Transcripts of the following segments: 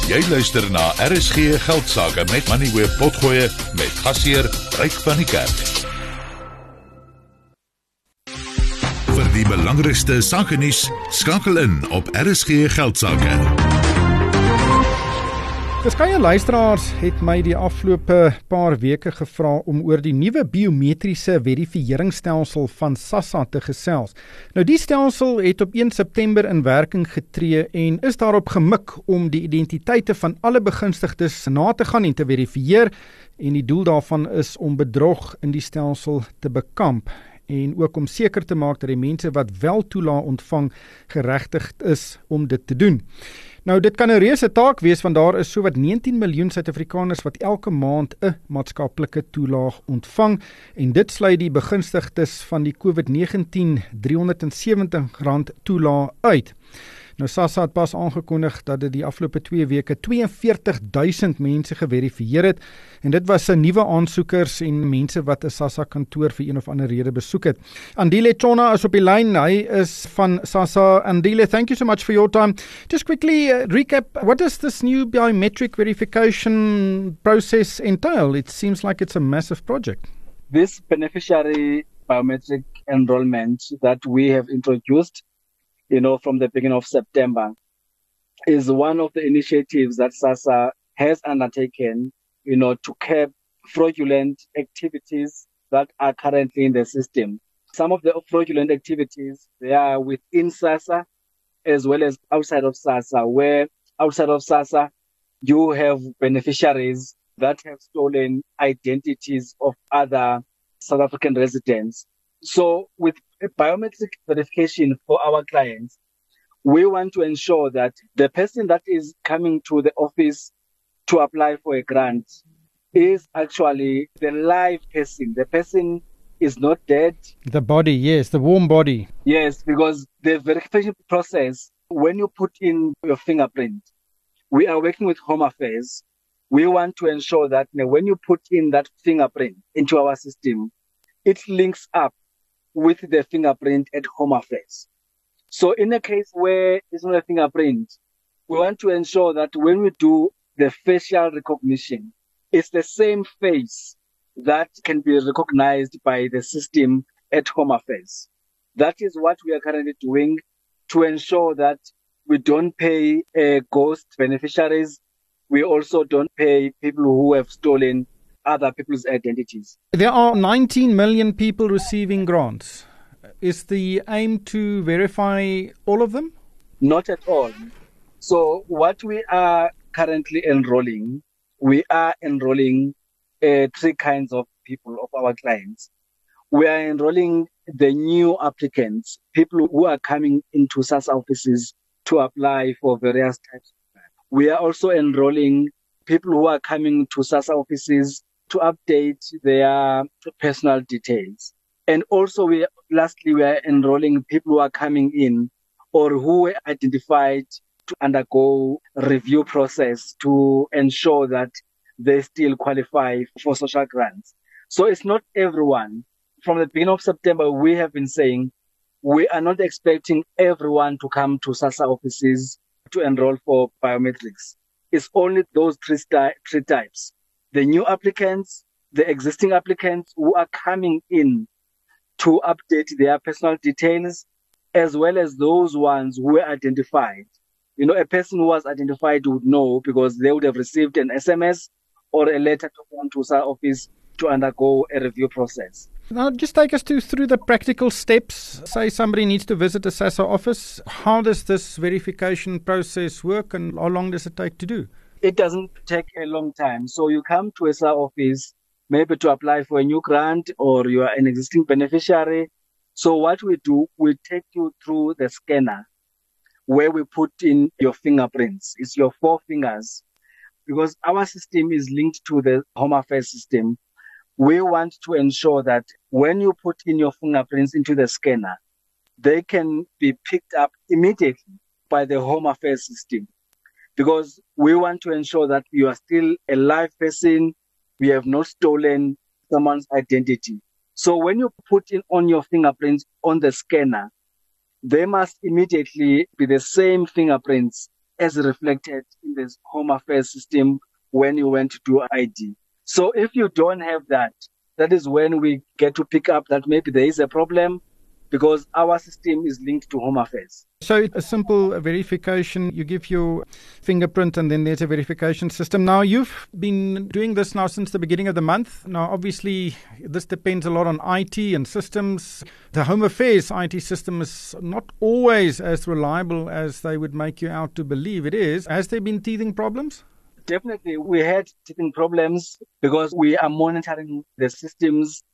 Jy luister na RSG Geldsaake met Money Web Potgoe met gasheer Ryk van die Kerk. Vir die belangrikste sakenuus, skakel in op RSG Geldsaake. Verskeie luisteraars het my die afgelope paar weke gevra om oor die nuwe biometriese verifieringsstelsel van SASSA te gesels. Nou die stelsel het op 1 September in werking getree en is daarop gemik om die identiteite van alle begunstigdes na te gaan en te verifieer, en die doel daarvan is om bedrog in die stelsel te bekamp en ook om seker te maak dat die mense wat wel toelaag ontvang geregtigd is om dit te doen. Nou, dit kan 'n reuse taak wees, want daar is sowat 19 miljoen Suid-Afrikaners wat elke maand 'n maatskaplike toelaag ontvang, en dit sluit die begunstigdes van die COVID-19 R370 toelaag uit. Nou, SASSA het pas aangekondig dat dit die afgelope 2 weke 42.000 mense geverifieer het, en dit was 'n nuwe aansoekers en mense wat 'n SASSA kantoor vir een of ander rede besoek het. Andile Chona is op die lyn, hy is van SASSA. Andile, thank you so much for your time. Just quickly recap, what does this new biometric verification process entail? It seems like it's a massive project. This beneficiary biometric enrollment that we have introduced from the beginning of September is one of the initiatives that SASSA has undertaken, to curb fraudulent activities that are currently in the system. Some of the fraudulent activities, they are within SASSA as well as outside of SASSA, where outside of SASSA, you have beneficiaries that have stolen identities of other South African residents. So with biometric verification for our clients, we want to ensure that the person that is coming to the office to apply for a grant is actually the live person. The person is not dead. The body, yes, the warm body. Yes, because the verification process, when you put in your fingerprint, we are working with Home Affairs. We want to ensure that when you put in that fingerprint into our system, it links up with the fingerprint at Home Affairs. So in a case where it's not a fingerprint, we want to ensure that when we do the facial recognition, it's the same face that can be recognized by the system at Home Affairs. That is what we are currently doing to ensure that we don't pay ghost beneficiaries. We also don't pay people who have stolen other people's identities. There are 19 million people receiving grants. Is the aim to verify all of them? Not at all. So what we are currently enrolling, we are enrolling 3 kinds of people, of our clients. We are enrolling the new applicants, people who are coming into SASSA offices to apply for various types of grants. We are also enrolling people who are coming to SASSA offices to update their personal details. And also, lastly, we are enrolling people who are coming in or who were identified to undergo review process to ensure that they still qualify for social grants. So it's not everyone. From the beginning of September, we have been saying we are not expecting everyone to come to SASSA offices to enroll for biometrics. It's only those three types. The new applicants, the existing applicants who are coming in to update their personal details, as well as those ones who were identified. A person who was identified would know because they would have received an SMS or a letter to come to SASSA office to undergo a review process. Now, just take us through the practical steps. Say somebody needs to visit a SASSA office. How does this verification process work, and how long does it take to do? It doesn't take a long time. So you come to a SASSA office, maybe to apply for a new grant, or you are an existing beneficiary. So what we do, we take you through the scanner where we put in your fingerprints. It's your 4 fingers. Because our system is linked to the Home Affairs system, we want to ensure that when you put in your fingerprints into the scanner, they can be picked up immediately by the Home Affairs system. Because we want to ensure that you are still a live person, we have not stolen someone's identity. So when you put in on your fingerprints on the scanner, they must immediately be the same fingerprints as reflected in the Home Affairs system when you went to do ID. So if you don't have that, that is when we get to pick up that maybe there is a problem because our system is linked to Home Affairs. So a simple verification, you give your fingerprint and then there's a verification system. Now, you've been doing this now since the beginning of the month. Now, obviously, this depends a lot on IT and systems. The Home Affairs IT system is not always as reliable as they would make you out to believe it is. Has there been teething problems? Definitely, we had teething problems because we are monitoring the systems,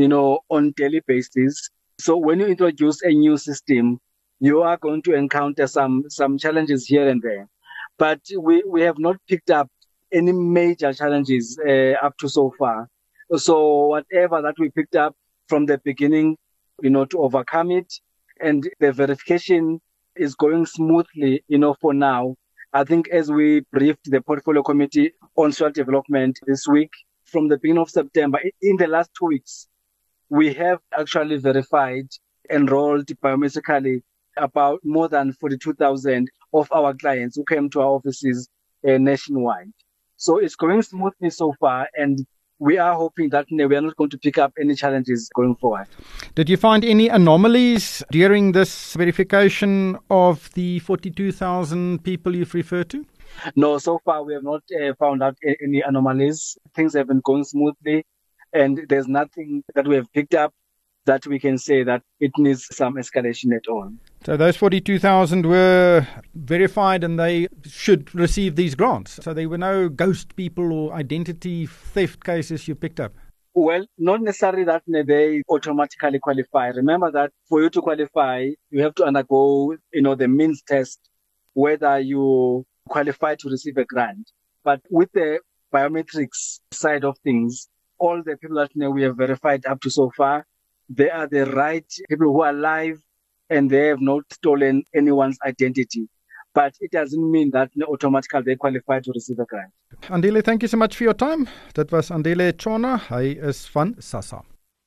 on daily basis. So when you introduce a new system, you are going to encounter some challenges here and there. But we have not picked up any major challenges up to so far. So whatever that we picked up from the beginning, to overcome it, and the verification is going smoothly, for now. I think as we briefed the Portfolio Committee on Social Development this week, from the beginning of September, in the last 2 weeks, we have actually verified, enrolled biometrically about more than 42,000 of our clients who came to our offices nationwide. So it's going smoothly so far, and we are hoping that we are not going to pick up any challenges going forward. Did you find any anomalies during this verification of the 42,000 people you've referred to? No, so far we have not found out any anomalies. Things have been going smoothly, and there's nothing that we have picked up that we can say that it needs some escalation at all. So those 42,000 were verified and they should receive these grants. So there were no ghost people or identity theft cases you picked up? Well, not necessarily that they automatically qualify. Remember that for you to qualify, you have to undergo, the means test, whether you qualify to receive a grant. But with the biometrics side of things, all the people that we have verified up to so far, they are the right people who are alive and they have not stolen anyone's identity. But it doesn't mean that automatically they qualify to receive a grant. Andile, thank you so much for your time. Dit was Andile Chona, hy is van SASSA.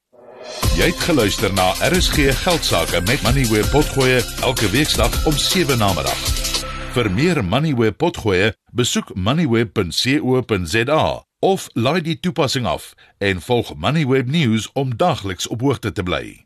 Jy het geluister na RSG Geldsaake met Moneyweb Potgoe elke weeksdag om 7 namiddag. Vir meer Moneyweb Potgoe, besoek moneyweb.co.za of laai die toepassing af en volg Moneyweb News om dagliks op hoogte te bly.